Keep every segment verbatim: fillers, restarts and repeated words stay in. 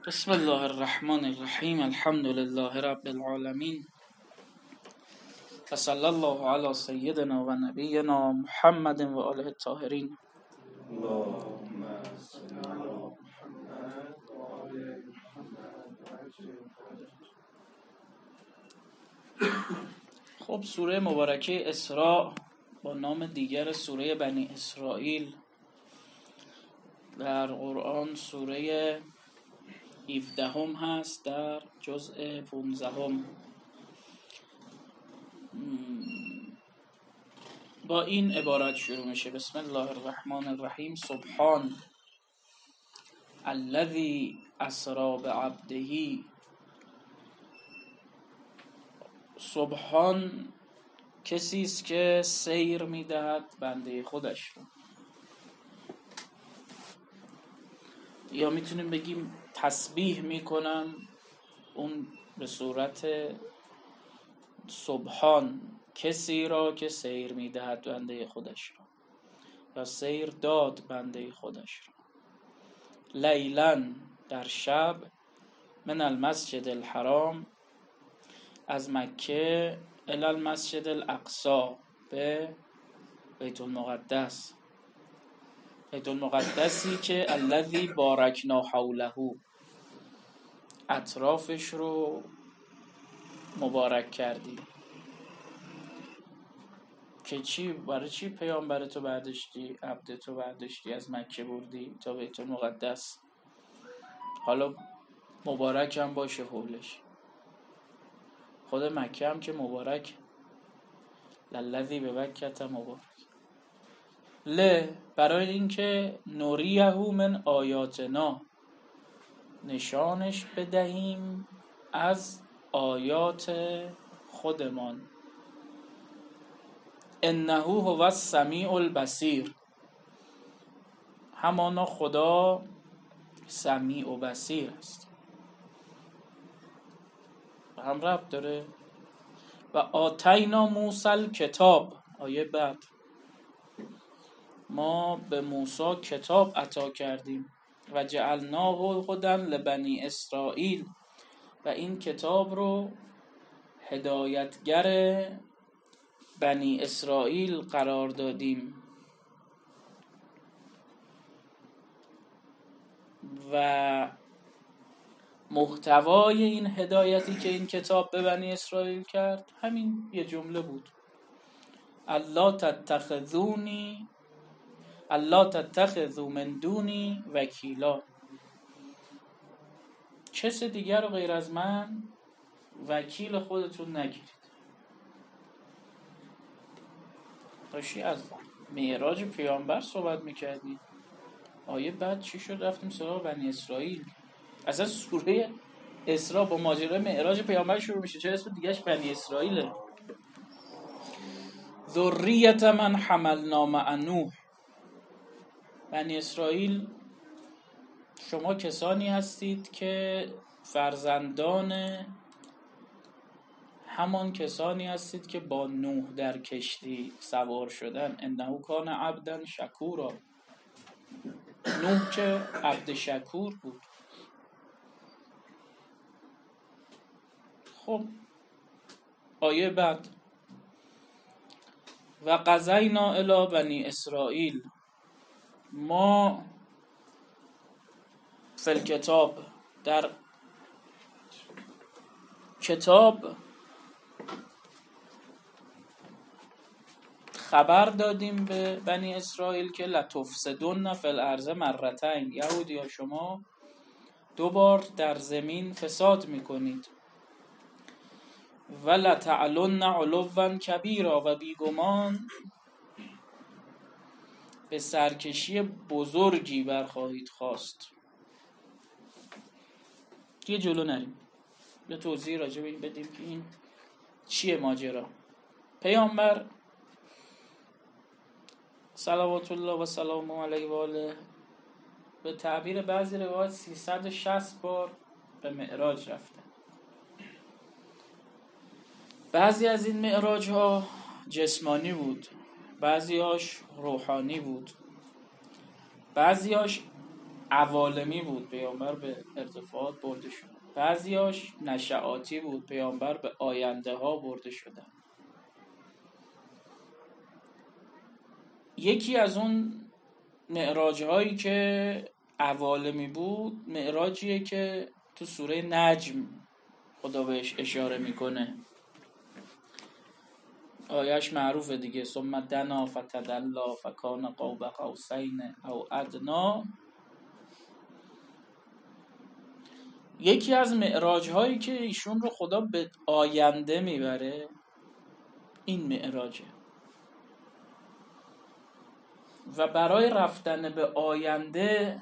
بسم الله الرحمن الرحیم. الحمد لله رب العالمین و صلی الله علی سیدنا و نبینا محمد و آله الطاهرین. خب سوره مبارکه اسراء با نام دیگر سوره بنی اسرائیل در قرآن سوره هفدهم هست در جزء پانزدهم. با این عبارت شروع میشه: بسم الله الرحمن الرحیم. سبحان الذی اسری بعبده. سبحان کسی است که سیر میدهد بنده خودش رو، یا میتونیم بگیم تسبیح میکنن اون به صورت سبحان کسی را که سیر میدهد بنده خودش را، یا سیر داد بنده خودش را. لیلاً در شب، من المسجد الحرام از مکه، الی المسجد الاقصی به بیت المقدس، بیت المقدسی که الذی بارکنا حوله، اطرافش رو مبارک کردی. که چی؟ برای چی پیامبرتو برداشتی، عبدتو برداشتی از مکه بردی تا بیت المقدس؟ حالا مبارک هم باشه حولش، خود مکه هم که مبارک، للذی ببکة مبارک. ل برای اینکه نوریه من آیاتنا، نشانش بدهیم از آیات خودمان. انه هو السمیع البصیر، همانا خدا سمیع و بصیر است. هم ربط داره. و آتینا موسی الکتاب، آیه بعد، ما به موسی کتاب عطا کردیم. و جعلناه هدی لبنی اسرائیل، و این کتاب رو هدایتگر بنی اسرائیل قرار دادیم. و محتوای این هدایتی که این کتاب به بنی اسرائیل کرد همین یه جمله بود: الا تتخذونی الا تتخذوا من دونی وکیلا، کس دیگر رو غیر از من وکیل خودتون نگیرید. داشتی از معراج پیامبر صحبت میکردی، آیه بعد چی شد؟ رفتیم سراغ بنی اسرائیل. اصلا سوره اسراء با ماجرای معراج پیامبر شروع میشه، چرا اسم دیگهش بنی اسرائیله؟ ذریة من حملنا مع نوح. بنی اسرائیل شما کسانی هستید که فرزندان همان کسانی هستید که با نوح در کشتی سوار شدن. انه کان عبدا شکورا، نوح که عبد شکور بود. خب آیه بعد: و قضینا الی بنی اسرائیل، ما فی الکتاب در کتاب خبر دادیم به بنی اسرائیل که لتفسدن فی الارض مرتین، یهودیا شما دو بار در زمین فساد میکنید. و لتعلن علوا کبیرا، و بیگمان به سرکشی بزرگی برخواهید خواست. یه جلو نریم، یه توضیح راجع به این بدیم که این چیه ماجرا. پیامبر صلوات الله و سلام علیه و آله به تعبیر بعضی روایات سیصد و شصت بار به معراج رفته. بعضی از این معراج ها جسمانی بود، بعضی هاش روحانی بود، بعضی هاش عوالمی بود، پیامبر به ارتفاعات برده شد. بعضیاش نشعاتی بود، پیامبر به آینده ها برده شدن. یکی از اون معراج هایی که عوالمی بود معراجیه که تو سوره نجم خدا بهش اشاره میکنه، آیش معروفه دیگه، ثم دنا فتدلا فکان قاب قوسین او ادنا. یکی از معراج هایی که ایشون رو خدا به آینده میبره این معراجه، و برای رفتن به آینده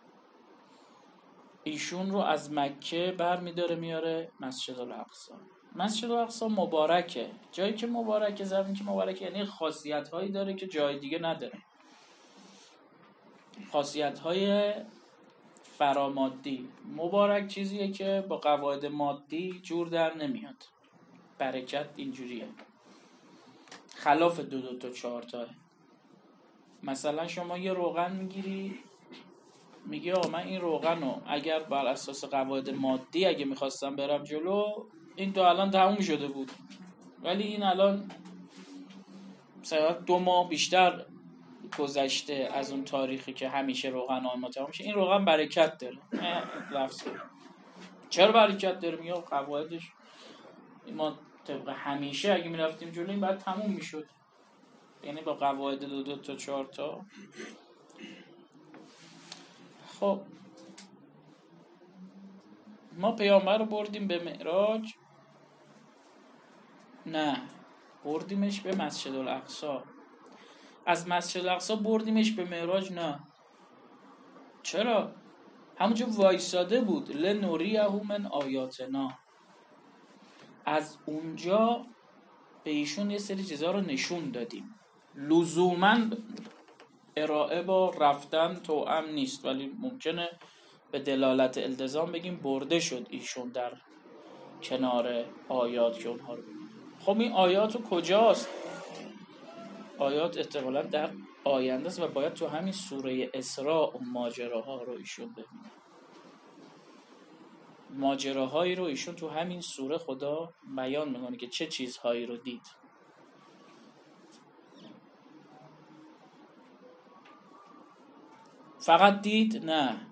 ایشون رو از مکه بر میداره میاره مسجد الاقصی. مسجد الاقصی مبارکه، جایی که مبارکه، زمین که مبارکه، یعنی خاصیت هایی داره که جای دیگه نداره، خاصیت های فرامادی. مبارک چیزیه که با قواعد مادی جور در نمیاد، برکت اینجوریه، خلاف دو دو تا چهار تاه. مثلا شما یه روغن میگیری میگی آقا من این روغن رو اگر بر اساس قواعد مادی اگه میخواستم برم جلو این تو الان تموم شده بود، ولی این الان مثلا دو ماه بیشتر گذشته از اون تاریخی که همیشه روغن آن ما تموم میشه، این روغن برکت داره. لفظ چرا برکت داره؟ میگه قواعدش ما طبق همیشه اگه میرفتیم جلو این بعد تموم میشد، یعنی با قواعد دو دو تا چهار تا. خب ما پیامبر رو بردیم به معراج؟ نه، بردیمش به مسجد الاقصی. از مسجد الاقصی بردیمش به معراج؟ نه. چرا؟ همونجا وایساده بود، لنوریه من آیاتنا، از اونجا به ایشون یه سری چیزا رو نشون دادیم. لزوماً ارائه با رفتن توأم نیست، ولی ممکنه به دلالت التزام بگیم برده شد ایشون در کنار آیات که اونها رو ببینیم. خب این آیات رو کجاست؟ آیات احتمالاً در آینده است و باید تو همین سوره اسراء اون ماجراها رو ایشون ببینه. ماجراهایی رو ایشون تو همین سوره خدا بیان میکنه که چه چیزهایی رو دید. فقط دید؟ نه،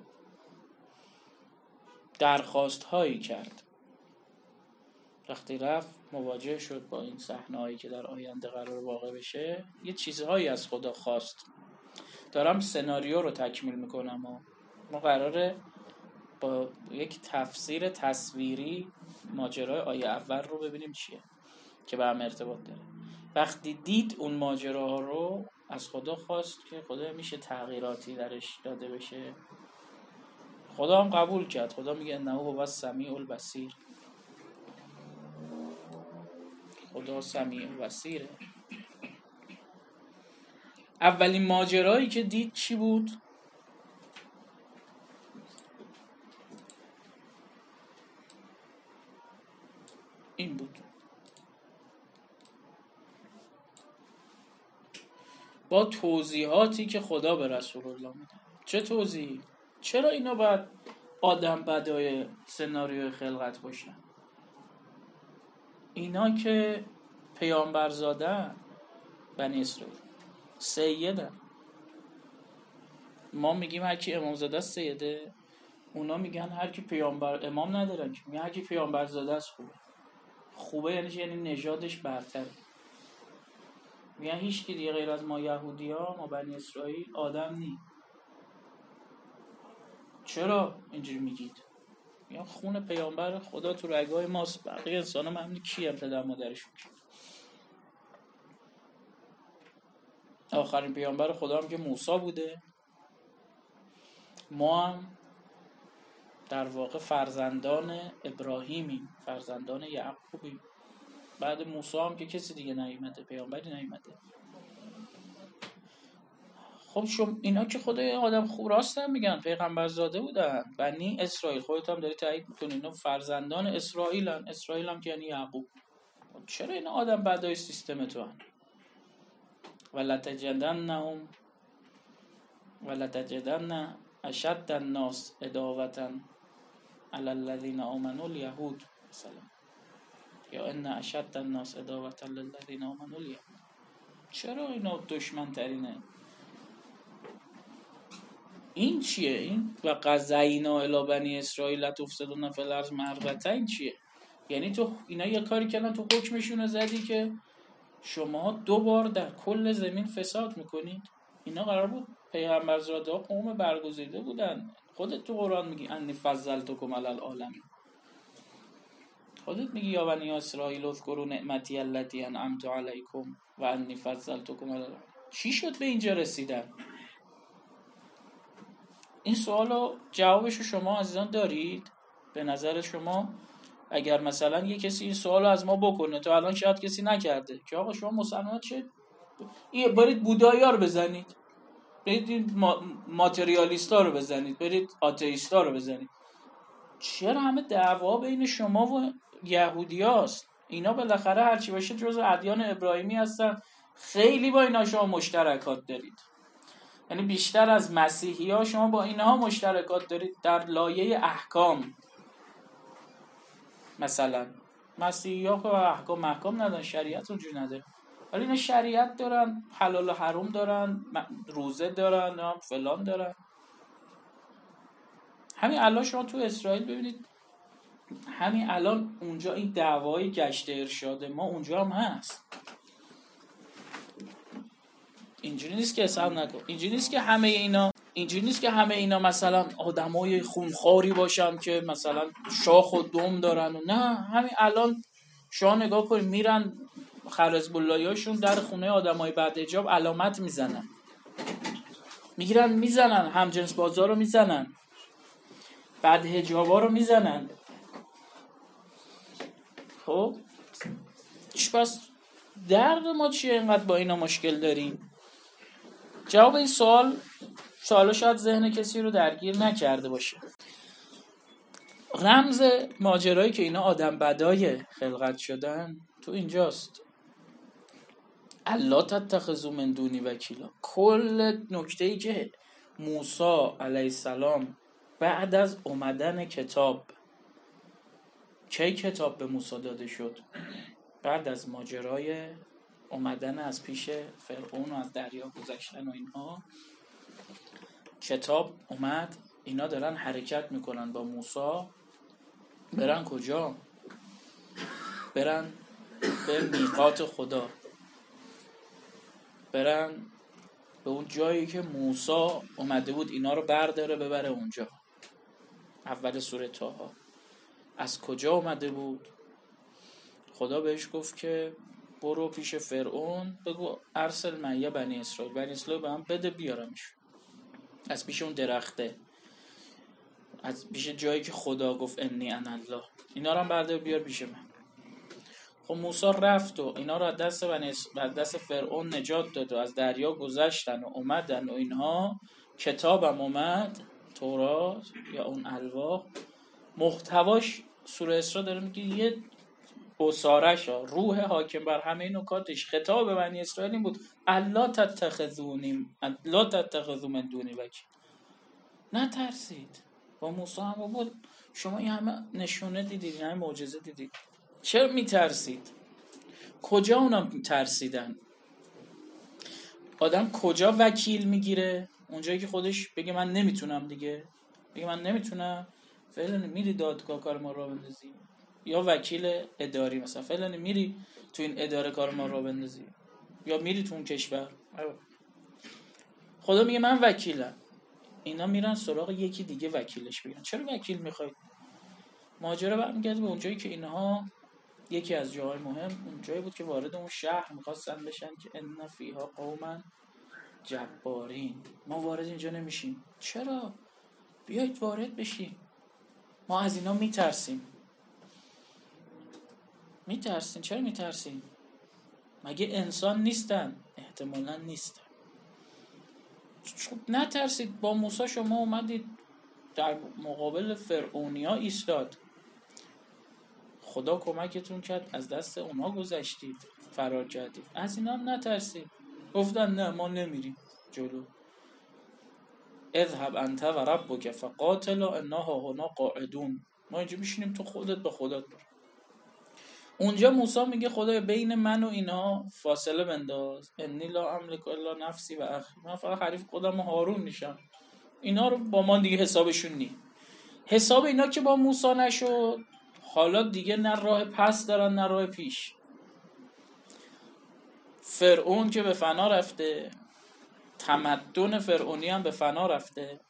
درخواست هایی کرد. وقتی رفت مواجه شد با این صحنه‌هایی که در آینده قرار واقع بشه، یه چیزهایی از خدا خواست. دارم سناریو رو تکمیل میکنم و ما قراره با یک تفسیر تصویری ماجرای آیه اول رو ببینیم چیه که به هم ارتباط داره. وقتی دید اون ماجراها رو از خدا خواست که خدا میشه تغییراتی درش داده بشه، خدا هم قبول کرد. خدا میگه انه هو السمیع البصیر، خدا سمیع و بصیره. اولین ماجرایی که دید چی بود؟ این بود. با توضیحاتی که خدا به رسول الله میده. چه توضیحی؟ چرا اینا باید آدم بدای سناریوی خلقت باشن؟ اینا که پیامبر زادن، بنی اسرائیل سیدن. ما میگیم هر کی امام زاده است سیده، اونا میگن هر کی پیامبر امام ندارن، میگن هر کی پیامبر زاده است خوبه. خوبه یعنی یعنی نژادش برتره. میگن هیچ کی دیگه غیر از ما یهودی‌ها، ما بنی اسرائیل آدم نی. چرا اینجوری میگید؟ میگن خون پیامبر خدا تو رگای ماست، بقیه انسان‌ها معمولی کی هم پدر مادرشون کی؟ آخرین پیامبر خدا هم که موسی بوده. ما هم در واقع فرزندان ابراهیمیم، فرزندان یعقوبیم. بعد موسی هم که کسی دیگه نیامده، پیامبری نیامده. خب شما اینا که خدای آدم خوب راستن میگن، پیغمبر زاده بودن، بنی اسرائیل، خودت هم داری تایید میکنی اینا فرزندان اسرائیلن. اسرائیل هم که یعنی یعقوب. چرا اینا آدم بدای سیستم تو هن؟ ولتجدنهم ولتجدن اشد الناس عداوة علی الذین آمنوا الیهود مثلا، یا ان اشد الناس عداوة للذین آمنوا الیهود. چرا اینا دشمن ترینه؟ این چیه؟ این و قضینا الی بنی اسرائیل لتفسدن فی الارض مرتين چیه؟ یعنی تو اینا یه کاری کردن، تو حکمشون زدی که شما دو بار در کل زمین فساد میکنید. اینا قرار بود پیغمبرزاده ها قوم برگزیده بودن. خودت تو قرآن میگی انی فضلتکم علی العالمین. خودت میگی یا بنی اسرائیل اذکروا نعمتی التی انعمت علیکم و انی فضلتکم علی العالمین. چی شد به اینجا رسیدن؟ این سوالو جوابشو شما عزیزان دارید؟ به نظر شما اگر مثلا یه کسی این سوالو از ما بکنه، تو الان شاید کسی نکرده، که آقا شما مسلمان چه این برید بودایا رو بزنید، برید این ما... ماتریالیستا رو بزنید، برید آتئیستا رو بزنید. چرا همه دعوا بین شما و یهودیاست؟ اینا بالاخره هرچی باشه جزء ادیان ابراهیمی هستن، خیلی با اینا شما مشترکات دارید. یعنی بیشتر از مسیحی ها شما با اینها مشترکات دارید در لایه احکام. مثلا مسیحی ها که احکام محکام ندارن، شریعت اونجوری نداره، ولی اینا شریعت دارن، حلال و حرام دارن، روزه دارن، فلان دارن. همین الان شما تو اسرائیل ببینید، همین الان اونجا این دعوای گشت ارشاد ما اونجا هم هست. اینجوری نیست که حساب نکن، اینجوری نیست که همه اینا اینجوری نیست که همه اینا مثلا آدمای خونخواری باشن که مثلا شاخ و دم دارن و نه. همین الان شما نگاه کنید، میرن خرزبالاییاشون در خونه آدمای بعد حجاب علامت میزنن، میگیرن میزنن، همجنس بازار رو میزنن، بعد حجابا رو میزنن. خب چی پس درد ما چیه اینقدر با اینا مشکل داریم؟ جواب این سوال سوالو شاید ذهن کسی رو درگیر نکرده باشه. رمز ماجرایی که اینا آدم بدای خلقت شدن تو اینجاست. الا تتخذوا من دونی وکیلا. کل نکته‌ای که موسی علیه السلام بعد از اومدن کتاب، کی کتاب به موسی داده شد؟ بعد از ماجرای اومدن از پیش فرعون و از دریا گذشتن و اینها کتاب اومد. اینا دارن حرکت میکنن با موسی، برن کجا؟ برن به میقات خدا، برن به اون جایی که موسی اومده بود اینا رو برداره ببره اونجا. اول سوره طه. از کجا اومده بود؟ خدا بهش گفت که برو پیش فرعون بگو ارسل معی بنی اسرائیل، بنی اسرائیل به من بده بیارمش از پیش اون درخته، از پیش جایی که خدا گفت انی انا الله، اینا رو هم بردار بیار پیش من. خب موسی رفت و اینا رو از دست بنی از دست فرعون نجات داد و از دریا گذشتن و اومدن و اینها. کتابم اومد، تورات یا اون الواح، محتواش سوره اسراء داره میگه یه بصارش ها روح حاکم بر همه نکاتش خطاب بنی اسرائیل این بود الا تتخذونیم الا تتخذوا من دونی وکیل. نترسید. با موسی هم بود شما این همه نشونه دیدید، این همه معجزه دیدید، چرا میترسید؟ کجا اونا ترسیدن؟ آدم کجا وکیل میگیره؟ اونجایی که خودش بگه من نمیتونم دیگه، بگه من نمیتونم، فعلا میری دادگاه کار ما را بندازی، یا وکیل اداری مثلا فعلا میری تو این اداره کار ما را بندازی، یا میری تو اون کشور. خدا میگه من وکیلم، اینا میرن سراغ یکی دیگه وکیلش بگیرن. چرا وکیل میخواید؟ ماجرا برمیگرده به اونجایی که اینها یکی از جاهای مهم اون جایی بود که وارد اون شهر میخواستن بشن که ان فیها قوما جبارین. ما وارد اینجا نمیشیم. چرا؟ بیایید وارد بشین. ما از اینا میترسیم. میترسین؟ چرا میترسین؟ مگه انسان نیستن؟ احتمالاً نیستن. خب نترسید. با موسی شما اومدید در مقابل فرعونیا ایستاد، خدا کمکتون کرد، از دست اونها گذشتید، فرار کردید. از اینا هم نترسید. گفتن نه ما نمیریم جلو. اذهب انت و ربک فقاتلا انا هاهنا قاعدون. ما اینجا میشینیم تو خودت به خودت برو. اونجا موسی میگه خدای بین من و اینا فاصله بنداز، انی لا املک الا نفسی و اخی، من فقط حریف خودم و هارون میشم، اینا رو با ما دیگه حسابشون نی. حساب اینا که با موسی نشد، حالا دیگه نه راه پس دارن نه راه پیش. فرعون که به فنا رفته، تمدن فرعونی هم به فنا رفته،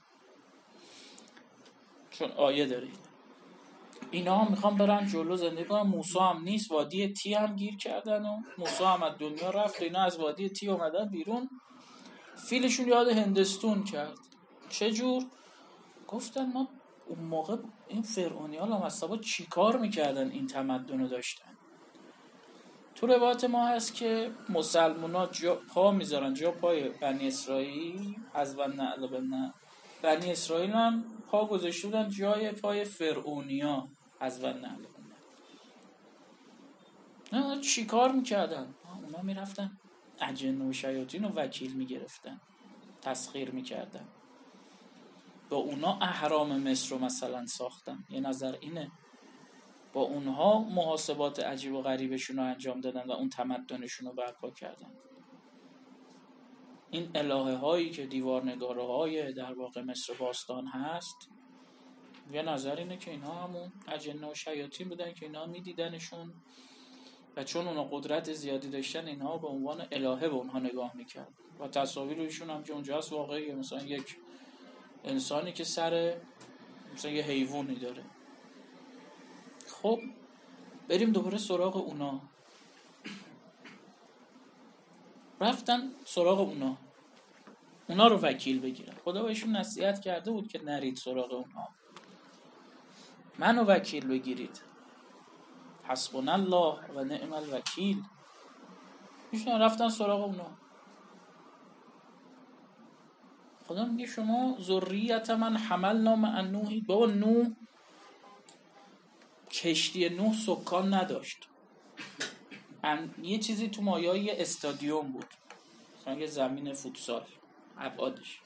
چون آیه دارید اینا هم میخوان برن جلو زندگی کنن. موسی هم نیست، وادی تی هم گیر کردن و موسی هم از دنیا رفت، اینا از وادی تی اومدن بیرون. فیلشون یاد هندستون کرد. چجور؟ گفتن ما اون موقع این فرعونی ها لامصبا چی کار میکردن این تمدن رو داشتن. تو روایت ما هست که مسلمان ها جا پا میذارن جا پای بنی اسرائیل، از ون نعل بن بنی اسرائیل هم پا گذاشته بودن جای پای فرعونی ها، از ون نعل بن. چی کار میکردن؟ اونا میرفتن اجن و شیاطین رو وکیل میگرفتن، تسخیر میکردن، با اونا اهرام مصر رو مثلا ساختن. یه نظر اینه با اونها محاسبات عجیب و غریبشون رو انجام دادن و اون تمدنشون رو برپا کردن. این الهه هایی که دیوارنگاره های در واقع مصر باستان هست، یه نظر اینه که اینا همون اجن و شیاطین بودن که اینا میدیدنشون و چون اونا قدرت زیادی داشتن اینها به عنوان الهه به اونها نگاه میکرد و تصاویرشون هم که اونجا هست واقعیه، مثلا یک انسانی که سر مثلا یه حیوانی داره. خب بریم دوباره سراغ اونا. رفتن سراغ اونا اونا رو وکیل بگیرن. خدا بهشون نصیحت کرده بود که نرید سراغ اونا، منو وکیل بگیرید. حسبنا الله و نعم الوکیل. میشن رفتن سراغ اونا. خدا میگه شما ذریت من حملنا مع نوح. بابا نوح کشتی نوح سکان نداشت، یه چیزی تو مایه‌ی استادیوم بود، مثلا یه زمین فوتسال ابعادش.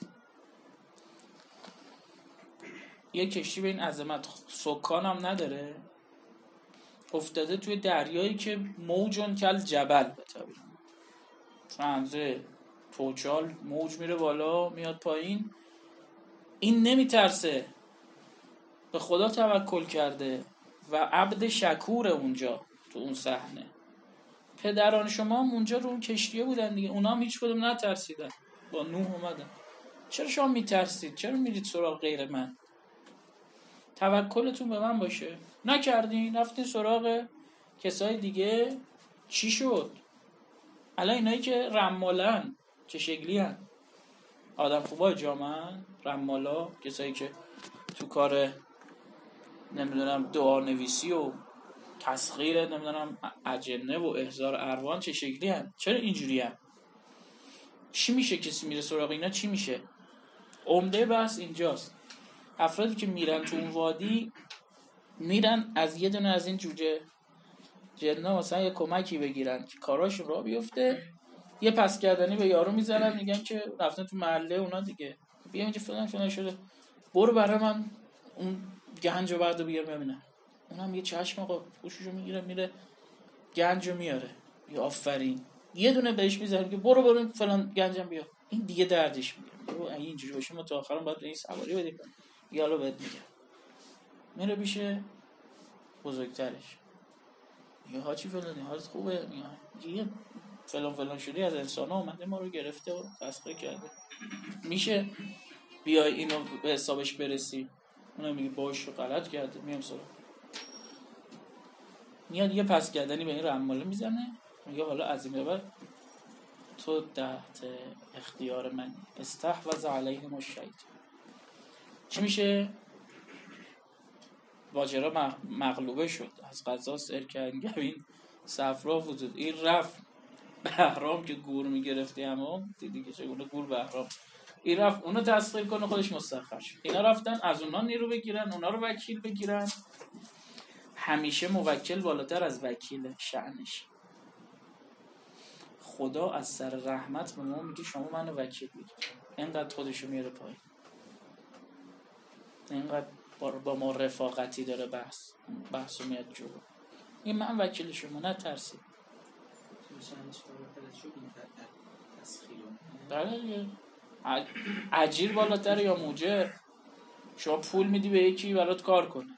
یه کشتی به این عظمت سکان هم نداره، افتاده توی دریایی که موجون کل جبل بتابید، فرنزه توچال موج میره بالا میاد پایین. این نمیترسه، به خدا توکل کرده و عبد شکور اونجا تو اون صحنه. پدران شما هم اونجا رو اون کشتیه بودن دیگه، اونا هم هیچ کدوم نترسیدن، با نوح اومدن. چرا شما میترسید؟ چرا میرید سراغ غیر من؟ توکلتون به من باشه. نکردین، رفتین سراغ کسای دیگه. چی شد؟ الان اینایی که رمالن چه شکلی هن؟ آدم خوبای جامعن، رمالا، کسایی که تو کار نمیدونم دعا نویسی و تسخیر نمیدونم اجنه و احضار ارواح چه شکلی هن؟ چرا اینجوری هن؟ چی میشه کسی میره سراغ اینا؟ چی میشه؟ عمده بحث اینجاست. افرادی که میرن تو اون وادی میرن از یه دونه از این جوجه جنا مثلا یه کمکی بگیرن که کاراشون راه بیفته. یه پس کردنی به یارو میزنن، میگن که رفتن تو محله اونا دیگه، بیا اینجا فلان فلان شده، برو برای من اون گنجو بعدو بیار ببینم. اونم یه چشم آقا پوششو میگیره میره گنجو میاره. یا آفرین، یه دونه بهش میذارم که برو برو فلان گنجم بیار. این دیگه دردش میگیره. او اینجوری باشه ما تا آخرام باید این سواری بدیم. یالو بهت میگم. میره پیش بزرگترش، میگه حاجی فلانی حالت خوبه؟ میگه فلان فلان شدی از انسان ها اومده ما رو گرفته و تسخیر کرده، میشه بیای اینو به حسابش برسی؟ اونم میگه باش غلط کرده، میام سراغ. میاد یه پس کردنی به این رماله میزنه، میگه حالا از این به بعد تو تحت اختیار من. استحوذ علیهم الشیطان. چی میشه؟ ماجرا مغلوبه شد، از قضا سرکنگبین صفرا وجود. این رفت بهرام که گور میگرفتی، اما دیدی که چگونه گور بهرام، این رفت اونو تسخیر کنه خودش مستخر شد. اینا رفتن از اونا نیرو بگیرن، اونا رو وکیل بگیرن. همیشه موکل بالاتر از وکیل شأنش. خدا از سر رحمت به ما میگه شما منو وکیل بگیر، اینقدر خودشو میاره پایین. اینقدر با ما رفاقتی داره بحث بحثو میاد جلو. این من وکیل شما، نترسید. بله اجیر بالاتر یا موجر؟ شما پول میدی به یکی برات کار کنه،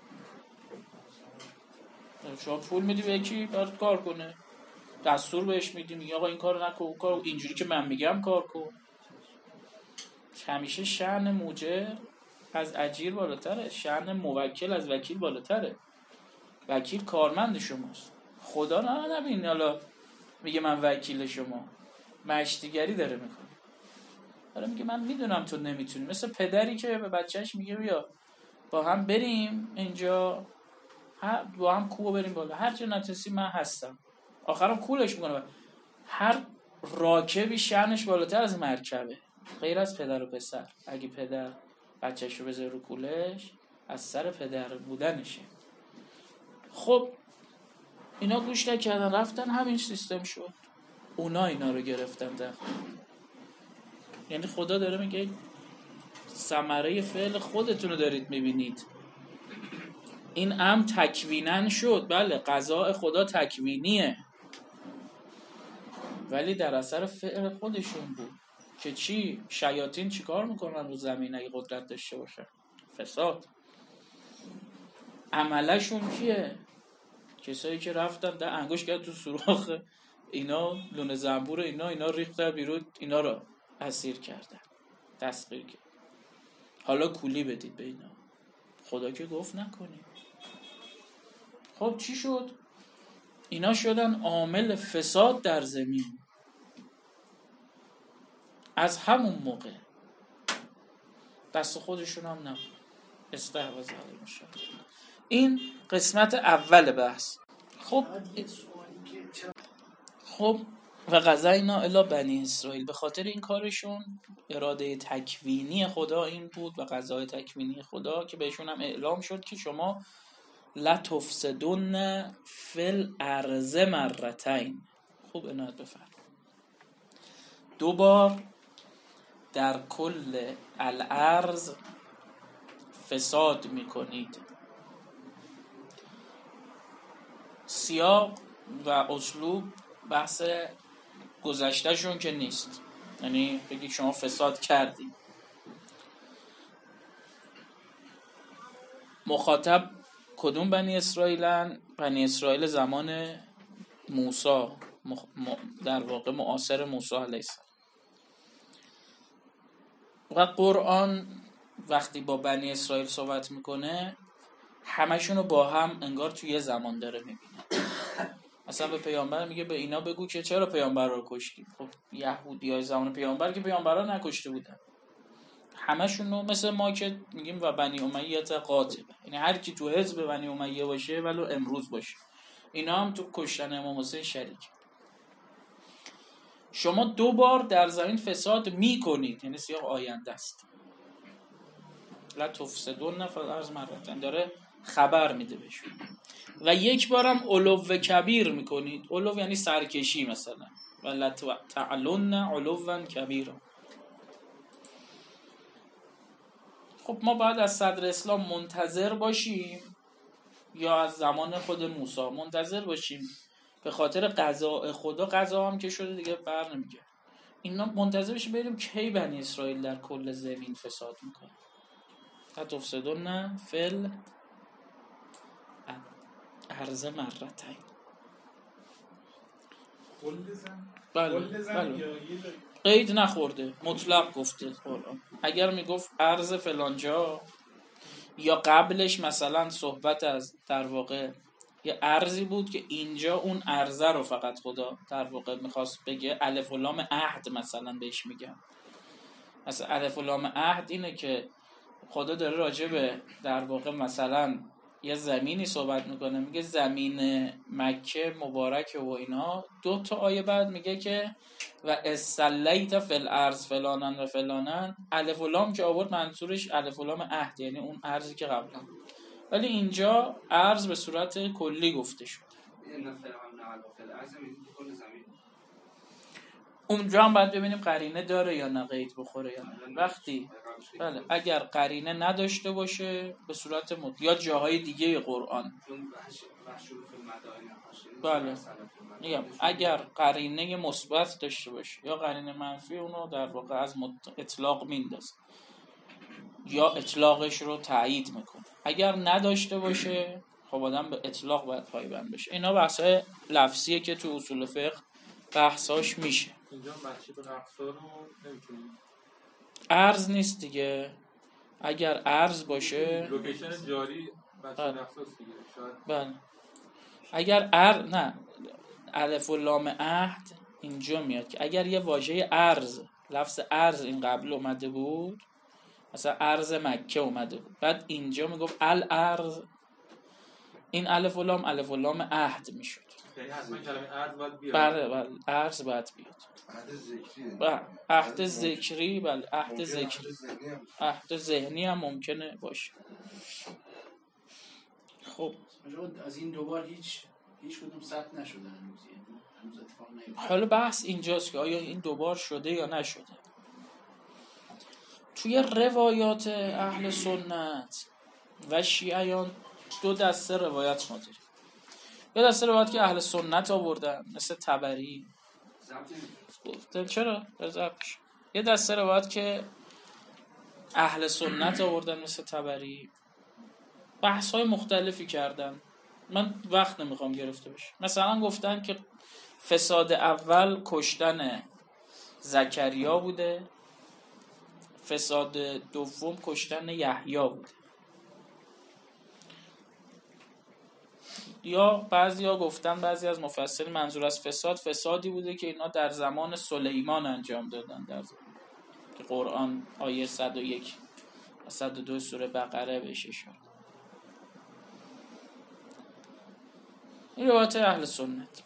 شما پول میدی به یکی برات کار کنه، دستور بهش میدی، میگه آقا این کارو نکن، اون کارو اینجوری که من میگم کار کن. همیشه شأن موجر از اجیر بالاتره، شأن موکل از وکیل بالاتره. وکیل کارمند شماست. خدا نه نبین حالا میگه من وکیل شما، مشتیگری داره میکنه. حالا میگه من میدونم تو نمیتونی، مثل پدری که به بچهش میگه بیا با هم بریم اینجا، با هم کوه بریم بالا، هر جا نتونستی من هستم. آخرام کولش میکنه. هر راکبی شأنش بالاتر از مرکبه، غیر از پدر و پسر. اگه پدر بچهش رو بذاره رو کولش، از سر پدر بودنشه. خب اینا گوش نکردن، رفتن همین سیستم شد، اونا اینا رو گرفتن داخل. یعنی خدا داره میگه ثمره فعل خودتون رو دارید میبینید. این امر تکوینن شد، بله قضاء خدا تکوینیه، ولی در اثر فعل خودشون بود. که چی؟ شیاطین چی کار میکنن رو زمین اگه قدرت داشته باشه؟ فساد. عملشون کیه؟ کسایی که رفتن در انگوش کرد تو سوراخ اینا، لونه زنبور اینا اینا ریختن بیرون، اینا رو اسیر کردن، دستگیر کردن. حالا کولی بدید به اینا. خدا که گفت نکنید. خب چی شد؟ اینا شدن عامل فساد در زمین. از همون موقع دست خودشون هم نبود. استحواذ علیهم شد. این قسمت اول بحث. خب خب و قضینا الی بنی اسرائیل، به خاطر این کارشون اراده تکوینی خدا این بود و قضای تکوینی خدا که بهشون هم اعلام شد که شما لتفسدن فی الارض مرتین. خوب عنایت بفرمایید. دو بار در کل الارض فساد میکنید. سیاق و اسلوب بحث گذشته شون که نیست، یعنی بگید شما فساد کردید. مخاطب کدوم بنی اسرائیلن؟ بنی اسرائیل زمان موسی، در واقع معاصر موسی علیه السلام. و قرآن وقتی با بنی اسرائیل صحبت میکنه همشونو با هم انگار توی یه زمان داره میبینه. مثلا به پیامبر میگه به اینا بگو که چرا پیامبر رو کشتید. خب یهودیای زمان پیامبر که پیامبرا نکشته بودن، همشونو مثل ما که میگیم و بنی امیه قاتل، یعنی هر کی تو حزب بنی امیه باشه ولو امروز باشه، اینا هم تو کشتن امام حسین شریک. شما دو بار در زمین فساد میکنید، یعنی سیاق آینده است. لا تفسدون فی الارض مرتين، داره خبر میده بهشون. و یک بارم علو کبیر میکنید. علو یعنی سرکشی مثلا، ولا تعلن علوا کبیرا. خب ما باید از صدر اسلام منتظر باشیم یا از زمان خود موسی منتظر باشیم؟ به خاطر قضاء خدا، قضا هم که شده دیگه بر نمیگه. اینا منتظر بشیم ببینیم کی بنی اسرائیل در کل زمین فساد میکنه. تفسدون فی الارض مرتين. بله بله قید نخورده، مطلق گفته قرآن. اگر میگفت ارض فلانجا یا قبلش مثلا صحبت از در واقع یه ارضی بود که اینجا اون ارضه رو فقط خدا در واقع میخواست بگه، الف و لام عهد مثلا بهش میگن. مثلا الف و لام عهد اینه که خدا داره راجع به در واقع مثلا یه زمینی صحبت میکنه، میگه زمین مکه مبارکه و اینا. دو تا آیه بعد میگه که و اسلیت فی الارض فلانن و فلانن. الف و لام که آورد منظورش الف و لام عهد، یعنی اون ارضی که قبلا، ولی اینجا ارض به صورت کلی گفته شد. اونجا هم باید ببینیم قرینه داره یا نه، قید بخوره یا نه. وقتی بله اگر قرینه نداشته باشه به صورت مد یا جاهای دیگه قرآن. بله میگم اگر قرینه مثبت داشته باشه یا قرینه منفی اونو در واقع از اطلاق میندازه یا اطلاقش رو تایید میکنه. اگر نداشته باشه خب آدم به اطلاق باید پایبند بشه. اینا بحث‌های لفظیه که تو اصول فقه بحثاش میشه. اینجا بچه به رفتار رو نمیتونیم ارز نیست دیگه. اگر ارز باشه لوکیشن جاری بچه رفتارست دیگه شاید. بله اگر ار نه الف و لام عهد اینجا میاد که اگر یه واژه ارز، لفظ ارز این قبل اومده بود، مثلا ارز مکه اومده بود، بعد اینجا میگفت الارض، این الف و لام الف و لام عهد میشد. یعنی حتما کلمه ارز باید بیاد. بله بله ارز باید بیاد. عهد ذکری. بله عهد ذکری، بله عهد ذکری. عهد ذهنی هم ممکنه باشه. خب از این دوبار هیچ هیچ کدوم ثبت نشده هنوز، هنوز اتفاق نیفتاده. حالا بحث اینجاست که آیا این دوبار شده یا نشده. توی روایات اهل سنت و شیعیان دو دسته روایت ما داریم. یه دسته روایت که اهل سنت آوردن مثل طبری. گفتم چرا؟ رضاش. یه دسته روایت که اهل سنت آوردن مثل طبری. بحث‌های مختلفی کردن. من وقت نمیخوام گرفته بشه. مثلا گفتن که فساد اول کشتن زکریا بوده، فساد دوم کشتن یحیی بوده. یا بعضیا گفتن، بعضی از مفسرین منظور از فساد فسادی بوده که اینا در زمان سلیمان انجام دادن، در زمان که قرآن آیه صد و یک و صد و دو سوره بقره بهش اشاره. این روایت اهل سنت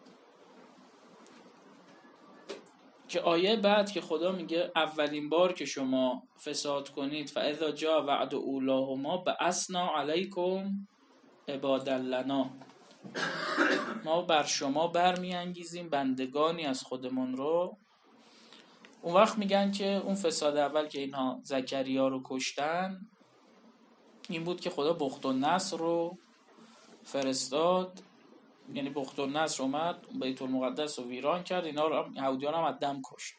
که آیه بعد که خدا میگه اولین بار که شما فساد کنید فاذا جاء وعد اولاهما بعثنا علیکم عبادا لنا، ما بر شما برمیانگیزیم بندگانی از خودمون رو. اون وقت میگن که اون فساد اول که اینها زکریا رو کشتن این بود که خدا بخت و نصر رو فرستاد، یعنی بخت و نصر اومد بیت المقدس رو ویران کرد، اینا رو یهودیان هم از دم کشت.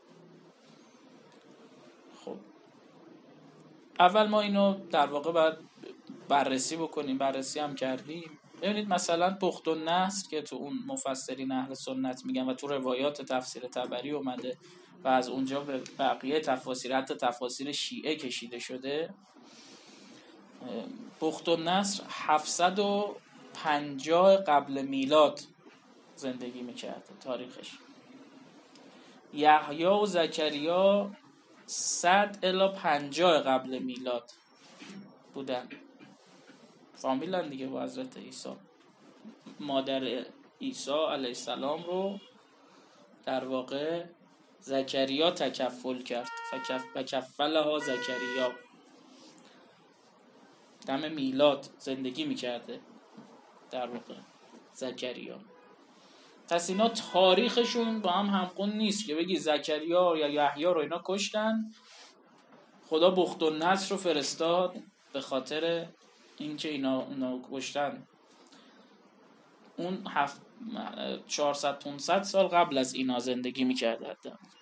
خب اول ما اینو در واقع باید بررسی بکنیم، بررسی هم کردیم. ببینید مثلا بخت و نصر که تو اون مفسرین اهل سنت میگن و تو روایات تفسیر طبری اومده و از اونجا به بقیه تفاسیر حتی تفاسیر شیعه کشیده شده، بخت و نصر هفتصد و پنجاه قبل میلاد زندگی میکرده تاریخش. یحیی و زکریا صد الی پنجاه قبل میلاد بودن، فامیلن دیگه با حضرت عیسی. مادر عیسی علیه السلام رو در واقع زکریا تکفل کرد، فکف بکفلها زکریا، دم میلاد زندگی میکرده در واقع زکریا. پس اینا تاریخشون با هم همخون نیست که بگی زکریا یا یحیی رو اینا کشتن، خدا بخت و نصر رو فرستاد به خاطر اینکه اینا اینا کشتن. اون هفت چهارصد پانصد سال قبل از اینا زندگی میکرده.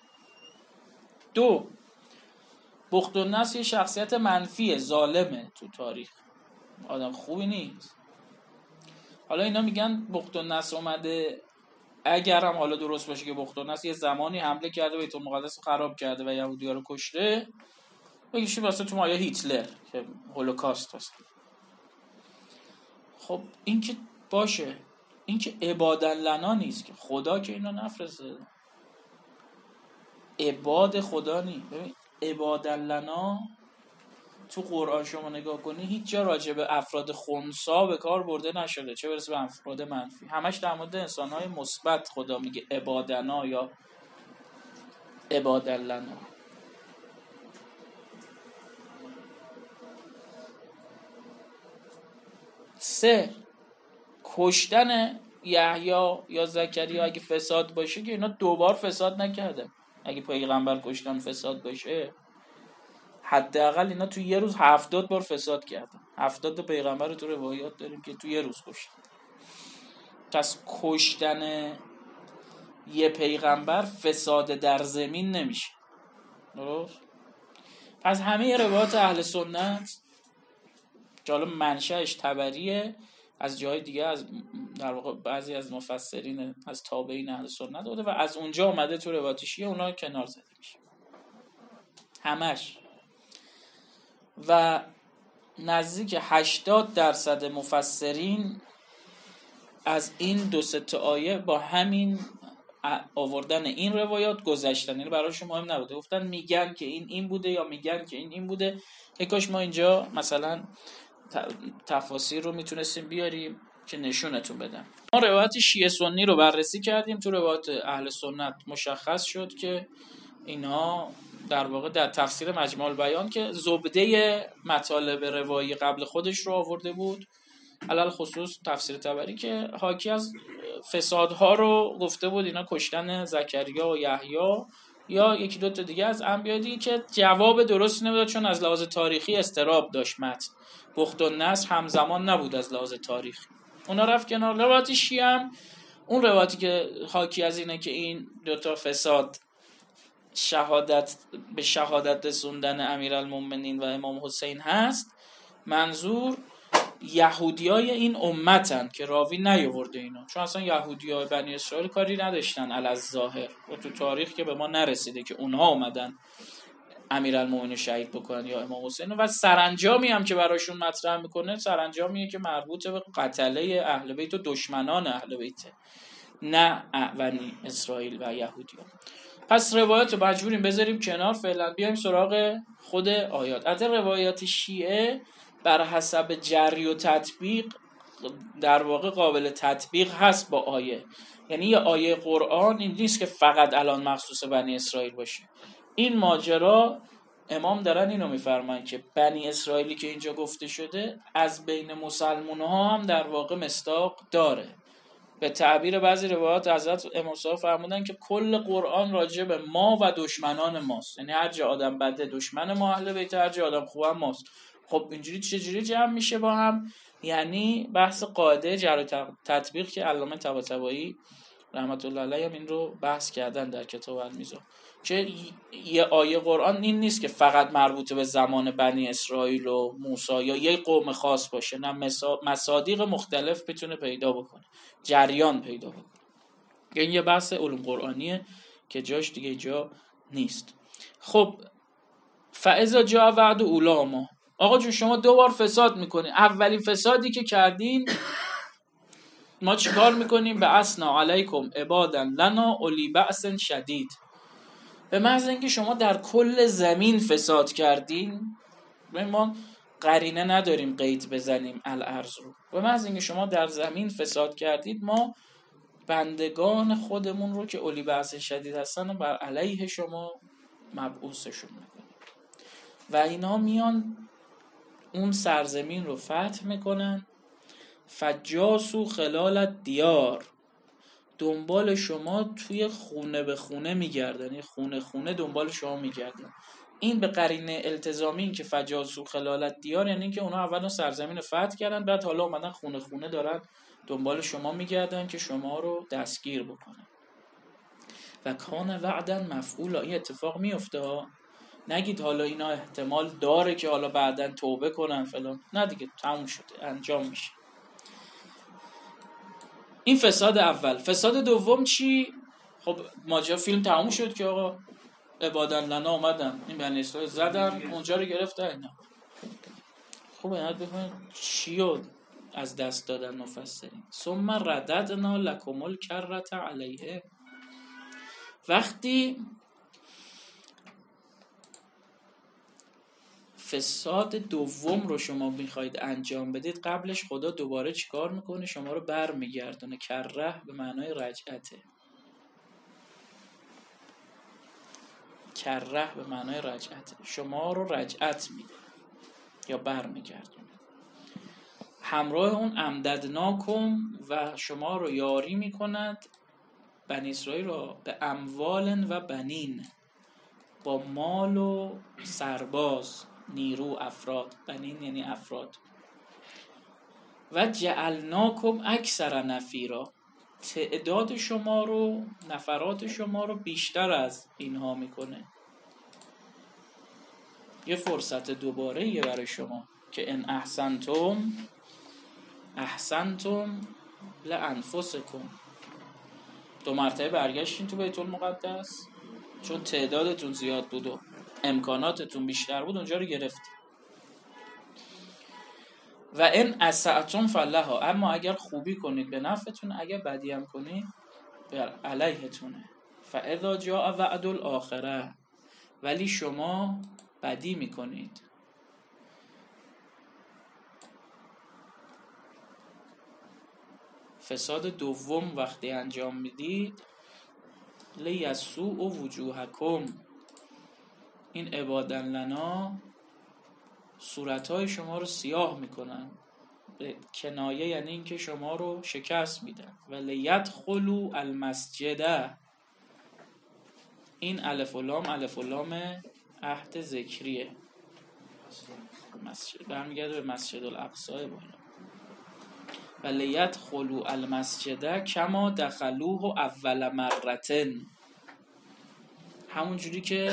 دو، بخت و نصر یه شخصیت منفیه، ظالمه تو تاریخ، آدم خوبی نیست. حالا اینا میگن بخت و نصر اومده، اگر هم حالا درست باشه که بخت و نصر یه زمانی حمله کرده بیت المقدس رو خراب کرده و یهودی‌ها رو کشته، بگیشی واسه تو مایه هیتلر که هولوکاست هست. خب این که باشه، این که عبادن لنا نیست که خدا که اینا نفرسته، عباد خدا نی. ببین عبادن لنا تو قرآن شما نگاه کنی هیچ جا راجع به افراد خنثی به کار برده نشده، چه برسه به افراد منفی. همش در مورد انسان‌های مثبت خدا میگه عبادنا یا عبادن لنا. سه، کشتن یحیی یا زکریا اگه فساد باشه که اینا دوبار فساد نکرده. اگه پیغمبر کشتن فساد باشه حداقل اینا تو یه روز هفتاد بار فساد کردن. هفتاد تا پیغمبر تو روایات داریم که تو یه روز کشتن. پس کشتن یه پیغمبر فساد در زمین نمیشه. درست؟ پس همه روایات اهل سنت که حالا منشأش طبریه، از جای دیگه از در واقع بعضی از مفسرین از تابعین اهل سنت بوده و از اونجا اومده تو روایات شیعه، اونا کنار زده میشه همش. و نزدیک هشتاد درصد مفسرین از این دو سه تا آیه با همین آوردن این روایات گذشتن، یعنی براشون مهم نبوده، گفتن میگن که این این بوده یا میگن که این این بوده. یکاش ما اینجا مثلا تفاسیر رو میتونستیم بیاریم که نشونتون بدم. ما روایت شیعه سنی رو بررسی کردیم، تو روایت اهل سنت مشخص شد که اینا در واقع در تفسیر مجموع البیان که زبده مطالب روایی قبل خودش رو آورده بود، علل خصوص تفسیر طبری که حاکی از فسادها رو گفته بود، اینا کشتن زکریا و یحیی یا یکی دو تا دیگه از انبیا دیگه که جواب درستی نمیداد چون از لحاظ تاریخی استراب داشت متن، بخت و نصر همزمان نبود از لحاظ تاریخی. اونا رفت کنار. روایت شیعه هم اون روایتی که حاکی از اینه که این دو تا فساد شهادت به شهادت رسوندن امیرالمومنین و امام حسین هست، منظور یهودیای این امتن که راوی نیاورده اینا، چون اصلا یهودیای بنی اسرائیل کاری نداشتن علی الظاهر و تو تاریخ که به ما نرسیده که اونها اومدن امیرالمومنین شهید بکنن یا امام حسین. و سرانجامی هم که براشون مطرح میکنه سرانجامیه که مربوط به قتله اهل بیت و دشمنان اهل بیت، نه بنی اسرائیل و یهودیان. پس روایات رو مجبوریم بذاریم کنار فعلا، بیایم سراغ خود آیات. از روایات شیعه بر حسب جری و تطبیق در واقع قابل تطبیق هست با آیه، یعنی یه آیه قرآن این نیست که فقط الان مخصوص بنی اسرائیل باشه. این ماجرا امام دارن اینو میفرمایند که بنی اسرائیلی که اینجا گفته شده از بین مسلمان ها هم در واقع مصداق داره. به تعبیر بعضی روایات حضرت امام صادق فرمودن که کل قرآن راجع به ما و دشمنان ماست، یعنی هر جا آدم بده دشمن ما اهل بیت، هر جا آدم خوب هم ماست. خب اینجوری چجوری جمع میشه با هم؟ یعنی بحث قاعده جر و تطبیق که علامه طباطبایی رحمت الله علیه هم این رو بحث کردن در کتاب المیزان، که یه آیه قرآن این نیست که فقط مربوط به زمان بنی اسرائیل و موسی یا یه قوم خاص باشه، نه مصادیق مختلف بتونه پیدا بکنه، جریان پیدا بکنه. این یه بحث علوم قرآنیه که جاش دیگه جا نیست. خب فاذا جاء وعد اولاما، آقا جون شما دو بار فساد میکنین، اولین فسادی که کردین ما چیکار میکنیم؟ به اسنا علیکم عبادا لنا اولی بأس شدید، به محض اینکه شما در کل زمین فساد کردین، ما قرینه نداریم قید بزنیم الارض رو، به محض اینکه شما در زمین فساد کردید ما بندگان خودمون رو که اولی بأس شدید هستن و بر علیه شما مبعوثشون میکنیم. و اینا میان اون سرزمین رو فتح میکنن، فجاسو خلال دیار، دنبال شما توی خونه به خونه میگردن، یعنی خونه خونه دنبال شما میگردن. این به قرینه التزامی این که فجاسو خلال دیار یعنی که اونا اولا سرزمین رو فتح کردن، بعد حالا اومدن خونه خونه دارن دنبال شما میگردن که شما رو دستگیر بکنن. و کان وعدن مفعولا، این اتفاق میفته ها، نگید حالا اینا احتمال داره که حالا بعدن توبه کنن فلان، نه دیگه تموم شده، انجام میشه. این فساد اول. فساد دوم چی؟ خب ماجرا فیلم تموم شد که آقا عبادن لنا اومدن این بنی اسرائیل زدن اونجا رو گرفتن اینا. خب اینات بفهمید چی رو از دست دادن مفسرین. ثم رددنا لکم الکرة علیه، وقتی فساد دوم رو شما میخواید انجام بدید قبلش خدا دوباره چیکار میکنه؟ شما رو بر میگردونه. کره به معنای رجعته، کره به معنای رجعته، شما رو رجعت میده یا بر میگردونه. همراه اون امددناکم، و شما رو یاری میکند بنی اسرائیل رو به اموال و بنین، با مال و سرباز. نیرو، افراد. بنین یعنی افراد. و جعلناکم اکثر نفیرا، تعداد شما رو، نفرات شما رو بیشتر از اینها میکنه. یه فرصت دوباره یه برای شما که ان احسنتم احسنتم لانفسکم. دو مرتبه برگشتین تو بیت المقدس، چون تعدادتون زیاد بود و امکاناتتون بیشتر بود اونجا رو گرفتید. و ان اسأتم فلها، اما اگر خوبی کنید به نفعتون، اگر بدی هم کنید به علیهتونه. فاذا جاء وعد الاخره، ولی شما بدی میکنید. فساد دوم وقتی انجام میدید، لیسوء وجوهکم، این عبادن لنا صورتهای شما رو سیاه میکنن. به کنایه یعنی این که شما رو شکست میدن. و لیدخلوا المسجد، این الف و لام الف و لام عهد ذکریه، مسجد برمیگرده به مسجد الاقصی بالا. و لیدخلوا المسجد کما دخلوه اول مرتن، همون جوری که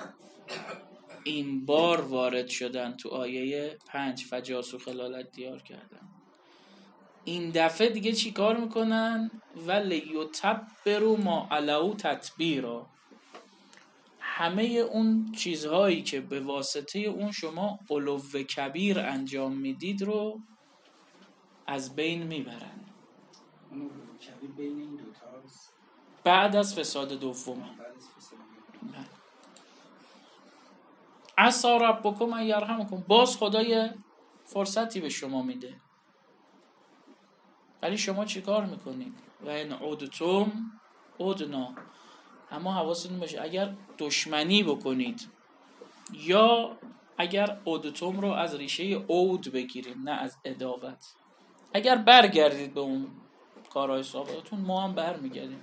این بار وارد شدن تو آیه پنج، فجاسو خلالت دیار کردن. این دفعه دیگه چی کار میکنن؟ و لیتبروا ما علو تتبیرا، همه اون چیزهایی که به واسطه اون شما علو کبیر انجام میدید رو از بین میبرن. اون کبیر بین این دوتاست بعد از فساد دوم. عسى ربکم ان یرحمکم، باز خدای فرصتی به شما میده، ولی شما چی کار میکنید؟ و ان عدتم عدنا، اما حواستون باشه اگر دشمنی بکنید، یا اگر عدتم رو از ریشه عود بگیریم نه از عداوت، اگر برگردید به اون کارهای سابقتون ما هم برمیگردیم.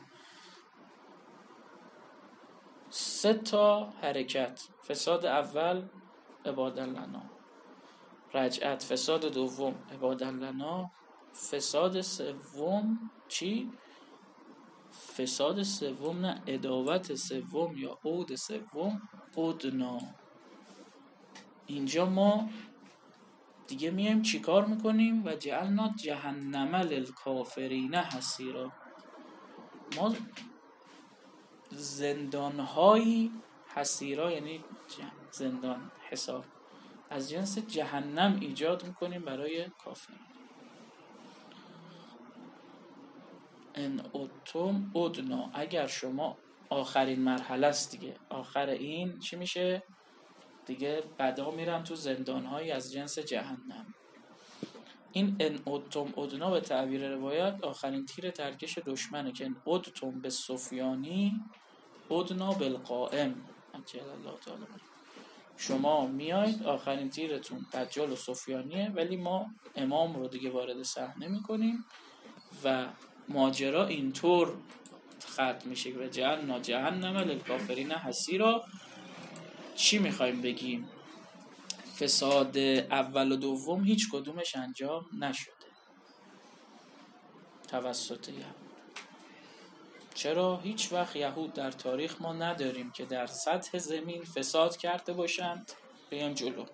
سه تا حرکت: فساد اول عبادن لنا، رجعت فساد دوم عبادن لنا، فساد سوم چی؟ فساد سوم نه عداوت سوم یا عود سوم عدنا. اینجا ما دیگه میایم چی کار میکنیم؟ و جعلنا جهنم للکافرین حصیرا، ما زندانهایی، حصیرا یعنی زندان، حصار، از جنس جهنم ایجاد میکنیم برای کافرین. ان عدتم عدنا، اگر شما، آخرین مرحله است دیگه، آخر این چی میشه دیگه؟ بدا میرم تو زندانهایی از جنس جهنم. این ان عدتم عدنا به تعبیر روایت آخرین تیر ترکش دشمنه که ان عدتم به سفیانی عدنا بالقائم. عجل الله تعالی، شما میایید آخرین تیرتون دجال و سفیانیه، ولی ما امام رو دیگه وارد صحنه میکنیم و ماجرا اینطور ختم میشه و جعلنا جهنم للکافرین حصیرا. چی میخوایم بگیم؟ فساد اول و دوم هیچ کدومش انجام نشده توسط یهود. چرا؟ هیچ وقت یهود در تاریخ ما نداریم که در سطح زمین فساد کرده باشند بیان جلو،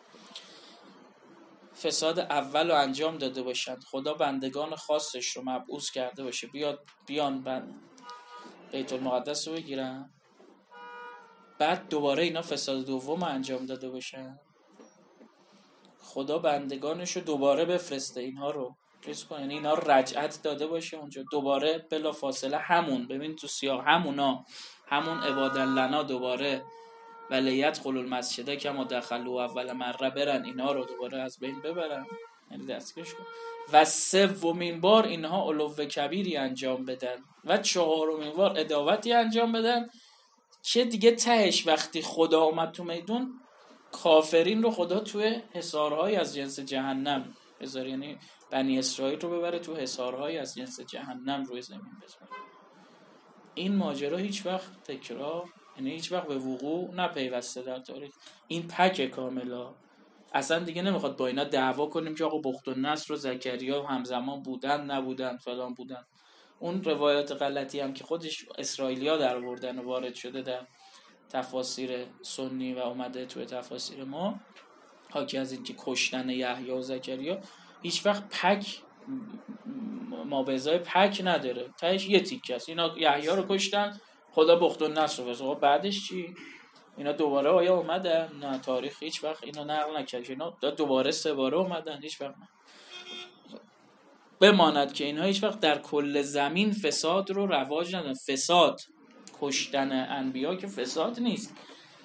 فساد اول رو انجام داده باشند، خدا بندگان خاصش رو مبعوث کرده باشه بیاد بیان بند بیت المقدس رو بگیرن، بعد دوباره اینا فساد دوم انجام داده باشن، خدا بندگانش رو دوباره بفرسته اینها رو چیز کنه، یعنی اینا رو رجعت داده باشه اونجا دوباره بلا فاصله همون، ببین تو سیاه همونا، همون عبادن لنا دوباره ولیت خلو المسجده که ما دخلوا اول مره برن اینا رو دوباره از بین ببرن، یعنی دستگیرش کن. و سومین بار اینها علو کبیری انجام بدن و چهارمین بار عداوتی انجام بدن که دیگه تهش وقتی خدا اومد تو میدون کافرین رو خدا توی حصارهای از جنس جهنم بذاره، یعنی بنی اسرائیل رو ببره تو حصارهای از جنس جهنم روی زمین بذاره. این ماجرا هیچ وقت تکرار یعنی هیچ وقت به وقوع نپیوسته در تاریخ. این پک کاملا اصلا دیگه نمیخواد با اینا دعوا کنیم که آقا بخت و نصر و زکریا همزمان بودن نبودن فلان بودن. اون روایات غلطی هم که خودش اسرائیلیا در آوردن و وارد شده در تفاسیر سنی و اومده توی تفاسیر ما، حاکی از این که کشتن یحیی و زکریا هیچ وقت پک ما به ازای پک نداره، تهش یه تیکه است. اینا یحیی رو کشتن، خدا بخت و نصر رو بزن، بعدش چی؟ اینا دوباره آیا اومدن؟ نه، تاریخ هیچ وقت اینا نقل نکرد. اینا دوباره سه باره اومدن، هیچ وقت نه. بماند که اینها هیچ وقت در کل زمین فساد رو رواج ندن. فساد، کشتن انبیا که فساد نیست.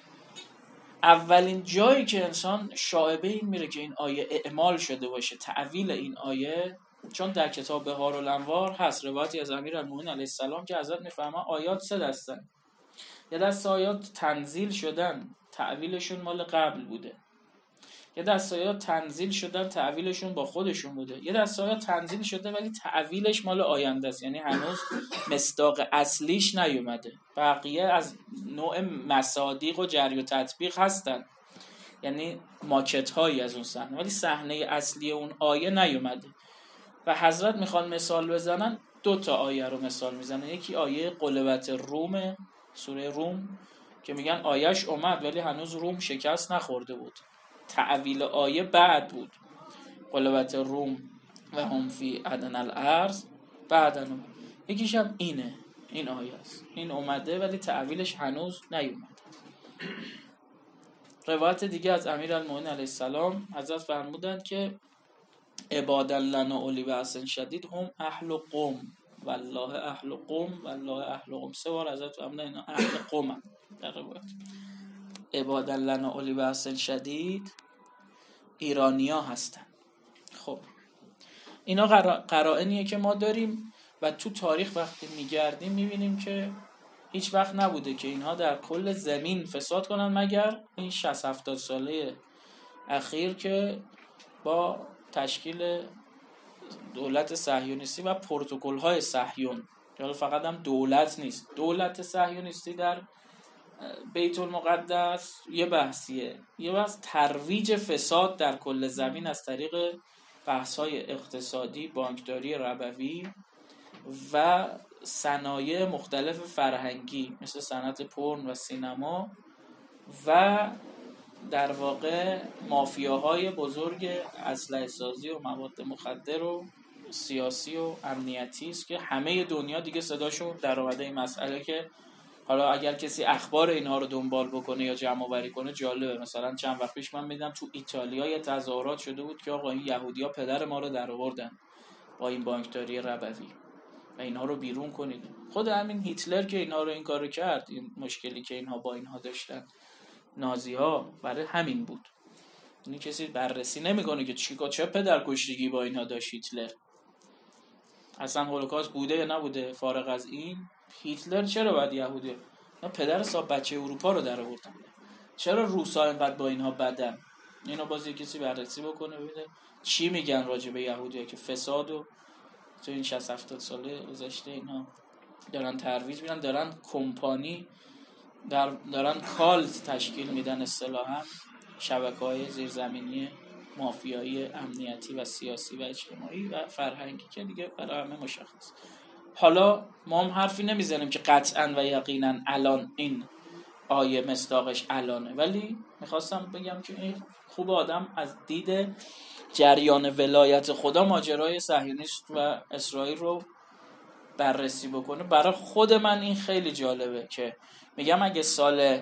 اولین جایی که انسان شائبه این میره که این آیه اعمال شده باشه، تعویل این آیه، چون در کتاب بهار الانوار هست روایتی از امیرالمومنین علیه السلام که حضرت میفرما آیات سه دستن. یه دست آیات تنزیل شدن، تعویلشون مال قبل بوده. یه دست آیات تنزیل شدن، تعویلشون با خودشون بوده. یه دست آیات تنزیل شده ولی تعویلش مال آینده است، یعنی هنوز مصداق اصلیش نیومده. بقیه از نوع مصادیق و جری و تطبیق هستن، یعنی ماکت هایی از اون صحنه، ولی صحنه اصلی اون آیه نیومده. و حضرت میخوان مثال بزنن، دو تا آیه رو مثال میزنن. یکی آیه قلبت روم، سوره روم، که میگن آیهش اومد ولی هنوز روم شکست نخورده بود، تعویل آیه بعد بود. قلبت روم و هم فی ادنی الارض بعدن. یکیش هم اینه، این آیه است، این اومده ولی تعویلش هنوز نیومده. روایت دیگه از امیرالمومنین علیه السلام حضرت فرمودند که عبادا لنا اولی بأس شدید هم اهل قوم والله اهل قوم والله اهل قوم. سه بار حضرت فرمودند اینا اهل قوم. در روایت عبادا لنا اولی بأس شدید ایرانیا هستن. خب اینا قرائنیه که ما داریم و تو تاریخ وقتی میگردیم میبینیم که هیچ وقت نبوده که اینها در کل زمین فساد کنن، مگر این شصت هفتاد ساله اخیر که با تشکیل دولت صهیونیستی و پروتکل‌های صهیون، حالا فقط هم دولت نیست، دولت صهیونیستی در بیت المقدس یه بحثیه، یه بحث ترویج فساد در کل زمین از طریق بحث‌های اقتصادی، بانکداری ربوی و صنایع مختلف فرهنگی مثل صنعت پورن و سینما و در واقع مافیاهای بزرگ اسلحه سازی و مواد مخدر و سیاسی و امنیتی است که همه دنیا دیگه صداشون در اومده این مسئله. که حالا اگر کسی اخبار اینها رو دنبال بکنه یا جمع آوری کنه جالبه. مثلا چند وقت پیش من میدم تو ایتالیا یه تظاهرات شده بود که آقا این یهودی‌ها پدر ما رو در آوردن با این بانکداری ربوی و اینها رو بیرون کنید. خود همین هیتلر که اینها رو این کارو کرد، این مشکلی که اینها با اینها داشتن نازی‌ها برای همین بود. یعنی کسی بررسی نمیکنه که چیکار چه پدرکشتگی با اینها داشت هیتلر، اصلا هولوکاست بوده یا نبوده. فارغ از این هیتلر چرا باید یهودی نه پدر صاحب بچه اروپا رو در آوردن، چرا روسا اینقدر با اینها بدن؟ اینو باز کسی بررسی بکنه ببینه چی میگن راجع به یهودی‌ها که فساد و تو این شصت هفتاد ساله گذشته اینها دارن ترویج میدن، دارن کمپانی در دارن کالت تشکیل میدن، اصطلاحاً شبکه‌های زیرزمینی مافیایی امنیتی و سیاسی و اجتماعی و فرهنگی که دیگه برای همه مشخص. حالا ما هم حرفی نمیزنیم که قطعاً و یقیناً الان این آیه مصداقش الانه، ولی میخواستم بگم که این خوب آدم از دید جریان ولایت خدا ماجرای صهیونیست و اسرائیل رو بررسی بکنه. برای خود من این خیلی جالبه که میگم اگه سال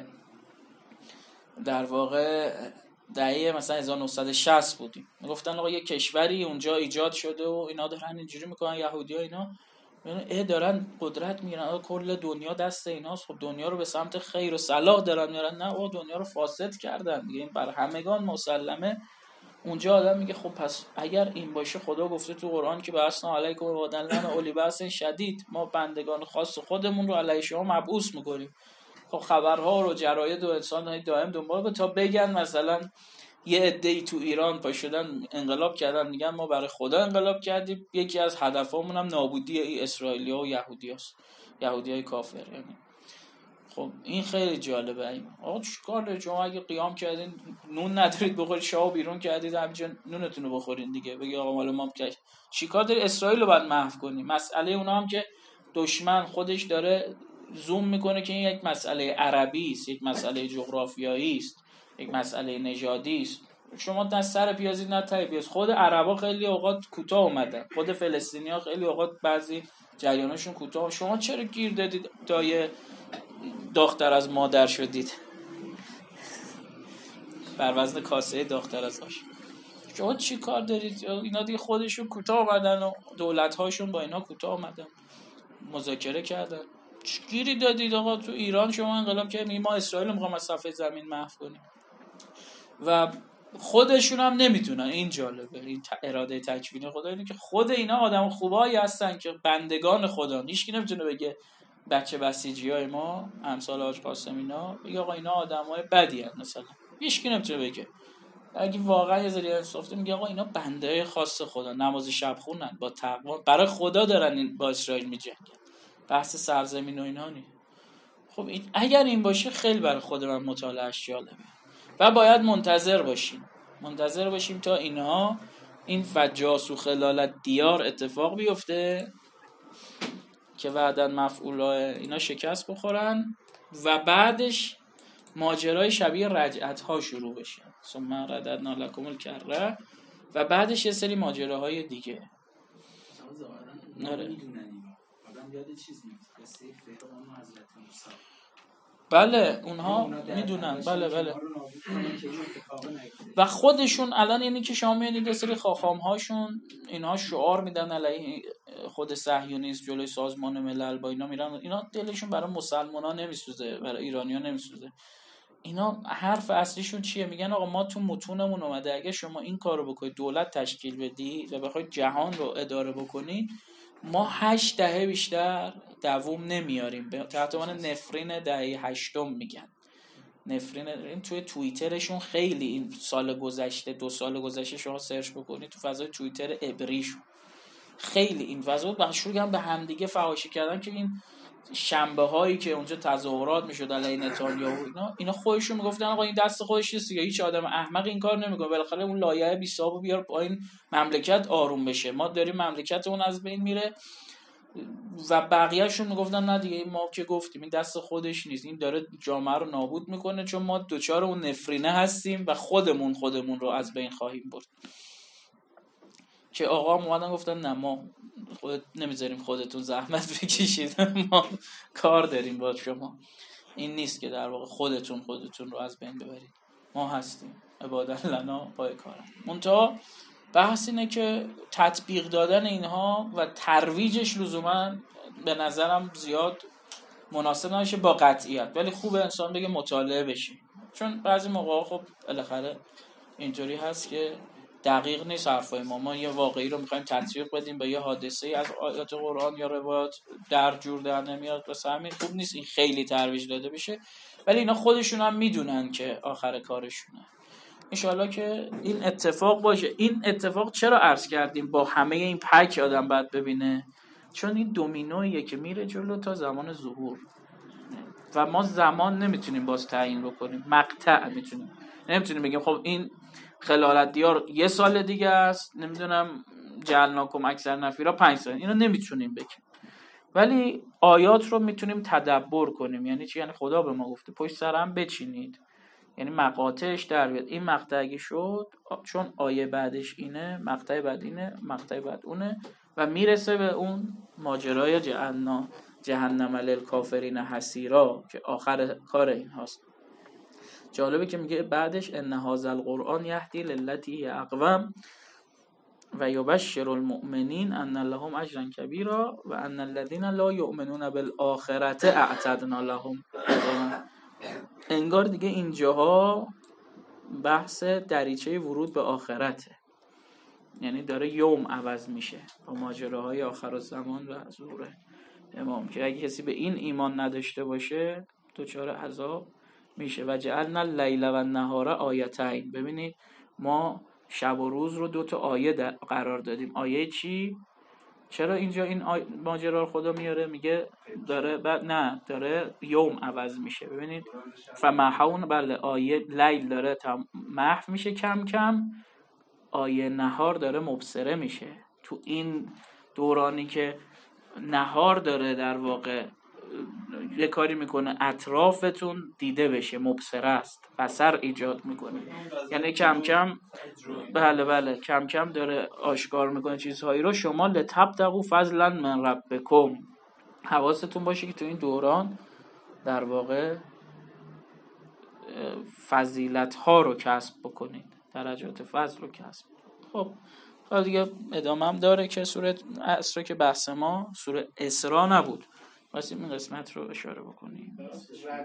در واقع دهه مثلا هزار و نهصد و شصت بودیم میگفتن آقا یه کشوری اونجا ایجاد شده و اینا دارن اینجوری میکنن یهودی‌ها، اینا اه دارن قدرت میگیرن، کل دنیا دست ایناست، خب دنیا رو به سمت خیر و صلاح دارن میارن، نه آقا دنیا رو فاسد کردن دیگه. این بر همگان مسلمه. اونجا آدم میگه خب پس اگر این باشه خدا گفته تو قرآن که باسنا علیکم و دلنا اولی باس شدید، ما بندگان خاص خودمون رو علیه شما مبعوث میکنیم. خب خبرها رو جراید و انسان دائم دنبال کنه تا بگن مثلا یه عده‌ای تو ایران پا شدن انقلاب کردن میگن ما برای خدا انقلاب کردیم، یکی از هدفامون هم نابودی ای اسرائیلیا و یهودیاست، یهودیای کافر. یعنی خب این خیلی جالبه. این آقا چیکار دارید شما اگه قیام کردین نون ندارید بخورید، شاه بیرون کردید همینجا نونتون رو بخورین دیگه، بگی آقا مال ما کش چیکار داری اسرائیل رو باید محو کنی؟ مسئله اونا هم که دشمن خودش داره زوم میکنه که این یک مسئله عربی است، یک مسئله جغرافیایی است، یک مسئله نژادی است. شما دست سر پیازی نه ته پیاز. خود عربا خیلی اوقات کوتاه اومدن، خود فلسطینی‌ها خیلی اوقات بعضی جریاناشون کوتاه. شما چرا گیر دادید تا یه دختر از مادر شدید بر وزن کاسه دختر از آش؟ شما چی کار دارید؟ اینا دیگه خودشون کوتاه اومدن و دولت‌هاشون با اینا کوتاه اومدن، مذاکره کردن. چی گیری دادید آقا؟ تو ایران شما انقلاب کردید، ما اسرائیل رو می‌خوام از صفحه زمین محو کنیم و خودشون هم نمیتونن. این جالبه، این اراده تکوینی خدا اینه که خود اینا آدم خوبایی هستن که بندگان خدا. هیچ کی نمیتونه بگه بچه بسیجیای ما امثال حاج قاسم اینا بگه آقا اینا آدمای بدی ان، مثلا هیچ کی نمیتونه بگه. اگه واقعا یه ذره انصاف میگه آقا اینا بنده خاص خدا، نماز شب خونن، با تقوا برای خدا دارن این با اسرائیل میجنگن، بحث سرزمین و اینا نی. خب این اگر این باشه خیلی برای خود من مطالعهش جالبه و باید منتظر باشیم منتظر باشیم تا اینها این فجاس و خلالت دیار اتفاق بیفته که بعداً مفعولا اینا شکست بخورن و بعدش ماجرای شبیه رجعت ها شروع بشه، ثم رددنا لکم الکره، و بعدش یه سری ماجراهای دیگه. نره آدم یاد چیز میفته، قصه فرعون و حضرت موسی. بله اونها میدونن، بله بله. و خودشون الان یعنی که شما میبینید یه سری خاخام هاشون اینها شعار میدن علیه خود صهیونیسم جلوی سازمان ملل، با اینا میرن، اینا دلشون برای مسلمانا نمیسوزه، برای ایرانی‌ها نمیسوزه. اینا حرف اصلیشون چیه؟ میگن آقا ما تو متونمون اومده اگه شما این کارو بکنید، دولت تشکیل بدی و بخواید جهان رو اداره بکنید، ما هشت دهه بیشتر دووم نمیاریم. به تحت عنوان نفرین دهه هشتم میگن. نفرین این توی توییترشون خیلی این سال گذشته دو سال گذشته شما سرچ بکنید تو فضای توییتر عبریشون خیلی این فضا بخشور هم به همدیگه فحاشی کردن که این شنبه هایی که اونجا تظاهرات میشد علیه نتانیاهو اینا اینا خودشون میگفتن آقا این دست خودش نیست دیگه، هیچ آدم احمق این کار نمیکنه، بالاخره اون لایحه بیسابو بیار پایین مملکت آروم بشه، ما داریم مملکتمون از بین میره. و بقیه‌شون میگفتن نه دیگه ما که گفتیم این دست خودش نیست، این داره جامعه رو نابود میکنه چون ما دوچار اون نفرینه هستیم و خودمون خودمون رو از بین خواهیم برد. که آقا اومدن گفتن نه ما خودت نمیذاریم خودتون زحمت بکشید، ما کار داریم با شما. این نیست که در واقع خودتون خودتون رو از بین ببرید، ما هستیم عبادت لنا پای کارم. منتها بحث اینه که تطبیق دادن اینها و ترویجش لزوما به نظرم زیاد مناسب نمیشه با قطعیت، ولی خوبه انسان بگه مطالعه بشیم، چون بعضی موقع خب بالاخره اینطوری هست که دقیق نیست حرفای ما. ما یه واقعی رو میخوایم تطبیق بدیم به یه حادثه از آیات قرآن یا روایات در جور در نمیاد، واسه همین خوب نیست این خیلی ترویج داده بشه، ولی اینا خودشون هم میدونن که آخر کارشونه. انشالله که این اتفاق باشه. این اتفاق چرا عرض کردیم با همه این پک آدم باید ببینه؟ چون این دومینویه که میره جلو تا زمان ظهور و ما زمان نمیتونیم باز تعیین بکنیم، مقطع میتونیم، نمیتونیم بگیم خب این خلالت دیار یه سال دیگه است، نمیدونم جعلناکم اکثر نفیرا پنج سال، اینو نمیتونیم بگیم، ولی آیات رو میتونیم تدبر کنیم. یعنی چی؟ یعنی خدا به ما گفته پشت سرم بچینید، یعنی مقاطعش در بیاد. این مقطع اگه شد چون آیه بعدش اینه، مقطع بعد اینه، مقطع بعد اونه و میرسه به اون ماجرای جهنم جهنم للکافرین حسیرا که آخر کار این هاست. جالبه که میگه بعدش ان هذا القرآن یهدی للتی هی اقوم و یبشر المؤمنین ان لهم اجرا کبیرا و ان الذین لا یؤمنون بالآخرة اعتدنا لهم. انگار دیگه اینجاها بحث دریچه ورود به آخرته، یعنی داره یوم عوض میشه با ماجراهای آخر الزمان و ظهور امام، که اگه کسی به این ایمان نداشته باشه دچار عذاب میشه. و جعلنا اللیل و النهار آیتین. ببینید ما شب و روز رو دو تا آیه قرار دادیم. آیه چی؟ چرا اینجا این آی... ماجرا رو خدا میاره؟ میگه داره بعد نه داره یوم عوض میشه. ببینید فمحون، بله آیه لیل داره محو میشه کم کم، آیه نهار داره مبصره میشه. تو این دورانی که نهار داره در واقع یه کاری میکنه اطرافتون دیده بشه، مبصره است، بصر ایجاد میکنه، یعنی کم کم بله بله کم کم داره آشکار میکنه چیزهایی رو. شما لتبتغوا فضلا من ربکم، حواستون باشه که تو این دوران در واقع فضیلت ها رو کسب بکنید، درجات فضل رو کسب. خب حالا دیگه ادامه هم داره که سوره اسراء که بحث ما سوره اسراء نبود، واسه این قسمت رو اشاره بکنیم.